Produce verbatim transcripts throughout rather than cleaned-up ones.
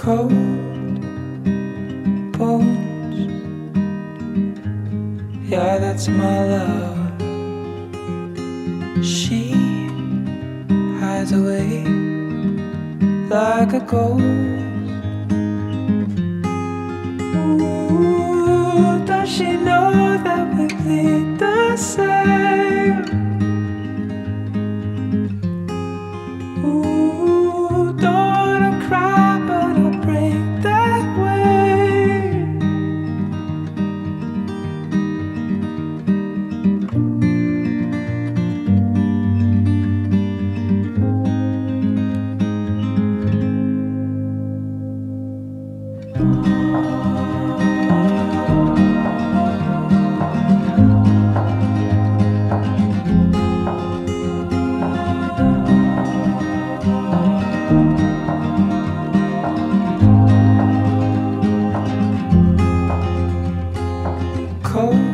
cold bones. Yeah, that's my love. She hides away like a ghost. Ooh, does she know that we bleed the same? Ooh, don't wanna cry, but I'll break that way. Cold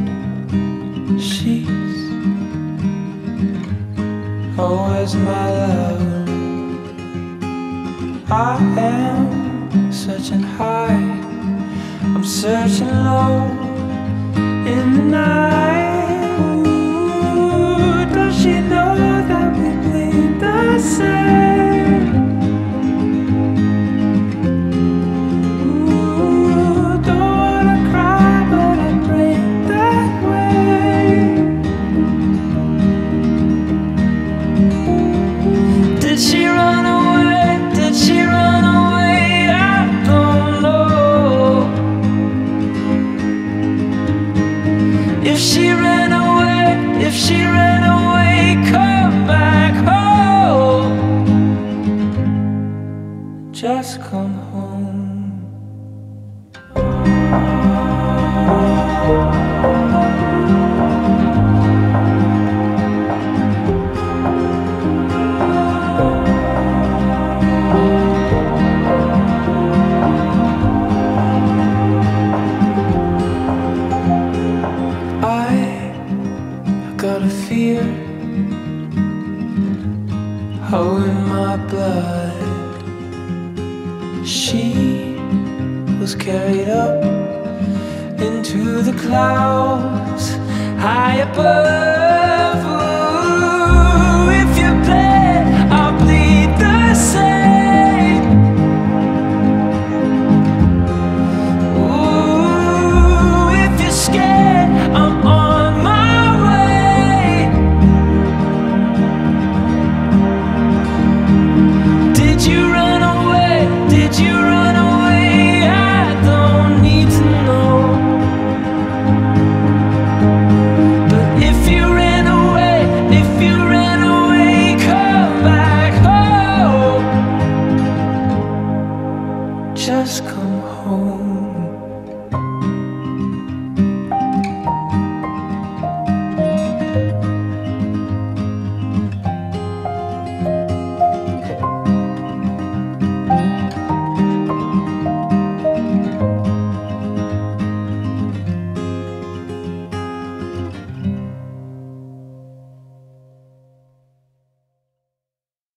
sheets, oh, where's my love? I am searching high, I'm searching low in the night. Ooh, does she know that we bleed the same? Ooh, don't wanna cry, but I break that way. Did she run away? Did she run away? I don't know. If she ran away, if she ran away, come back home. Just come home. I got a fear, oh, in my blood. She was carried up into the clouds high above.